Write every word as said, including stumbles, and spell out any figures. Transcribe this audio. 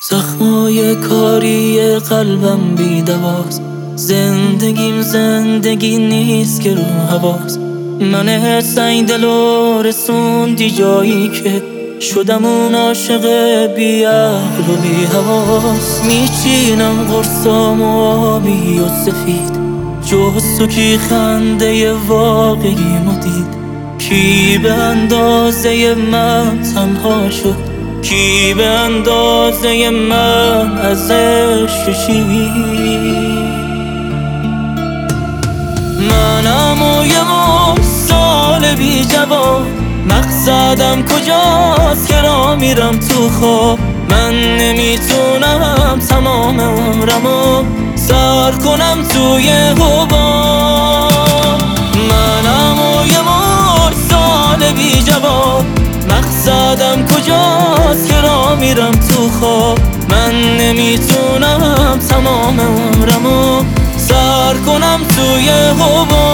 زخمای کاری قلبم بی دواست، زندگیم زندگی نیست که رو هواست. من سنگ دل و رسوندی جایی که شدم اون عاشق بی عقل و بی حواس. میچینم قرصام و آبی و سفید، جز تو کی خنده واقعی مدید. کی به اندازه من تنها شد، کی به اندازه من ازش کشید. منم و یه سال بی جواب، مقصدم کجاست که را میرم تو خواب. من نمیتونم تمام عمرمو سر کنم توی حباب. منم و یه سال بی جواب، مقصدم کجاست که را میرم تو خواب. من نمیتونم تمام عمرمو سر کنم توی حباب.